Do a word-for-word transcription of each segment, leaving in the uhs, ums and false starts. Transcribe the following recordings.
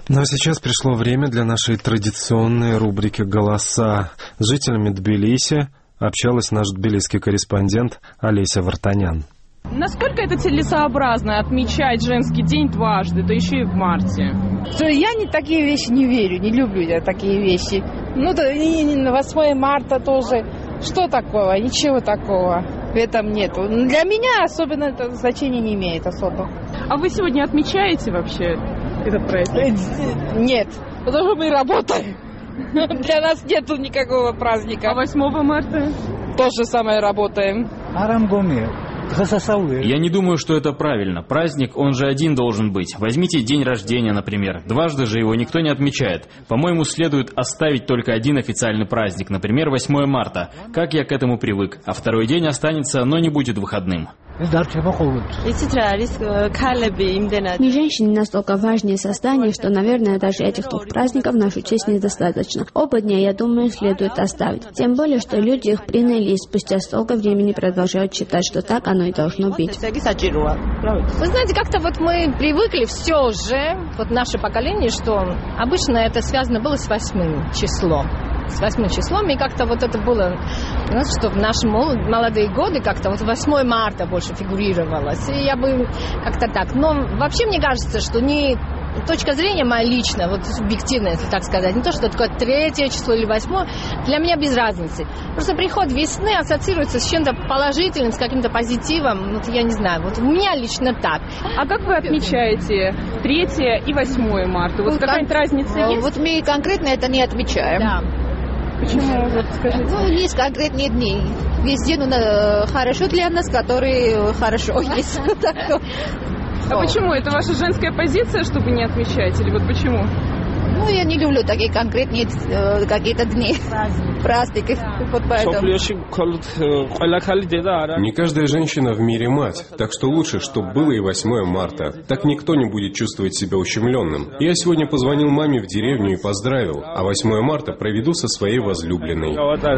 Ну а сейчас пришло время для нашей традиционной рубрики «Голоса». С жителями Тбилиси общалась наш тбилисский корреспондент Олеся Вартанян. Насколько это целесообразно отмечать женский день дважды, да еще и в марте? Я не такие вещи не верю, не люблю я такие вещи. Ну, да и на восьмое марта тоже. Что такого? Ничего такого в этом нету. Для меня особенно это значения не имеет особо. А вы сегодня отмечаете вообще этот праздник? Нет, потому что мы работаем. Для нас нету никакого праздника. А восьмого марта? То же самое работаем. Я не думаю, что это правильно. Праздник, он же один должен быть. Возьмите день рождения, например. Дважды же его никто не отмечает. По-моему, следует оставить только один официальный праздник, например, восьмое марта. Как я к этому привык. А второй день останется, но не будет выходным. Мы, женщины, настолько важные создания, что, наверное, даже этих двух праздников в нашу честь недостаточно. Оба дня, я думаю, следует оставить. Тем более, что люди их приняли и спустя столько времени продолжают считать, что так оно и должно быть. Вы знаете, как-то вот мы привыкли все же, вот наше поколение, что обычно это связано было с восьмым числом. С восьмым числом, и как-то вот это было, знаете, что в наши молодые годы как-то вот восьмое марта больше фигурировалось. И я бы как-то так. Но вообще мне кажется, что не точка зрения моя личная, вот субъективная, если так сказать, не то, что такое третье число или восьмое, для меня без разницы. Просто приход весны ассоциируется с чем-то положительным, с каким-то позитивом, вот я не знаю, вот у меня лично так. А как вы отмечаете третье и восьмое марта? Вот, вот какая-нибудь кон... разница есть? Вот мы конкретно это не отмечаем. Да. Почему? Вот скажите. Ну, есть конкретные дни. Есть день ну, хорошо для нас, который хорошо есть. А почему? Это ваша женская позиция, чтобы не отмечать? Или вот почему? Ну, я не люблю такие конкретные э, какие-то дни, праздники. Вот поэтому. Не каждая женщина в мире мать, так что лучше, чтобы было и восьмое марта. Так никто не будет чувствовать себя ущемленным. Я сегодня позвонил маме в деревню и поздравил, а восьмое марта проведу со своей возлюбленной.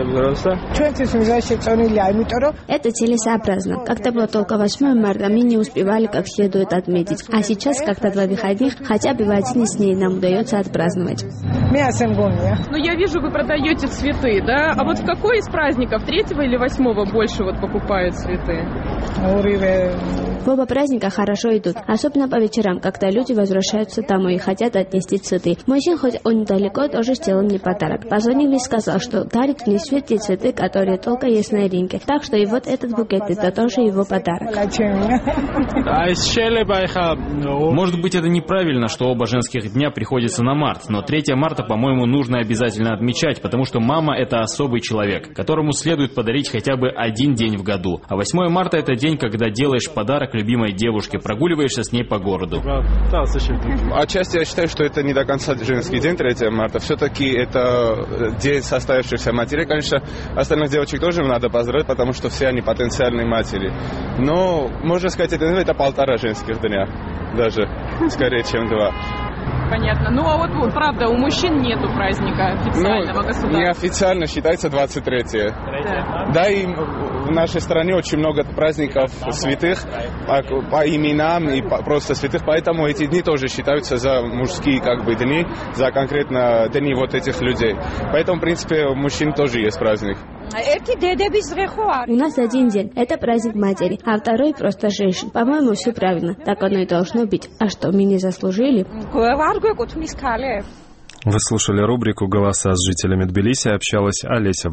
Это целесообразно. Как-то было только восьмое марта, мы не успевали как следует отметить. А сейчас, как-то два выходных, хотя бы в один из дней нам удается отпраздновать. Ну, я вижу, вы продаете цветы, да? А вот в какой из праздников, третьего или восьмого, больше вот покупают цветы? В оба праздника хорошо идут, особенно по вечерам, когда люди возвращаются домой и хотят отнести цветы. Мой сын, хоть он недалеко, тоже сделал мне подарок. Позвонил и сказал, что дарит мне светлые цветы, которые только есть на рынке. Так что и вот этот букет, это тоже его подарок. Может быть, это неправильно, что оба женских дня приходятся на март, но третье марта, по-моему, нужно обязательно отмечать, потому что мама – это особый человек, которому следует подарить хотя бы один день в году. А восьмое марта – это день, когда делаешь подарок любимой девушке, прогуливаешься с ней по городу. Отчасти я считаю, что это не до конца женский день, третье марта. Все-таки это день состоявшихся матерей. Конечно, остальных девочек тоже надо поздравить, потому что все они потенциальные матери. Но, можно сказать, это, это полтора женских дня, даже скорее, чем два. Понятно. Ну, а вот, вот правда, у мужчин нету праздника официального ну, государства. Неофициально считается двадцать третье. Да. Да, и в нашей стране очень много праздников святых по, по именам и по, просто святых, поэтому эти дни тоже считаются за мужские как бы дни, за конкретно дни вот этих людей. Поэтому, в принципе, у мужчин тоже есть праздник. У нас один день, это праздник матери, а второй просто женщин. По-моему, все правильно, так оно и должно быть. А что, мы не заслужили? Вы слушали рубрику «Голоса» с жителями Тбилиси, общалась Олеся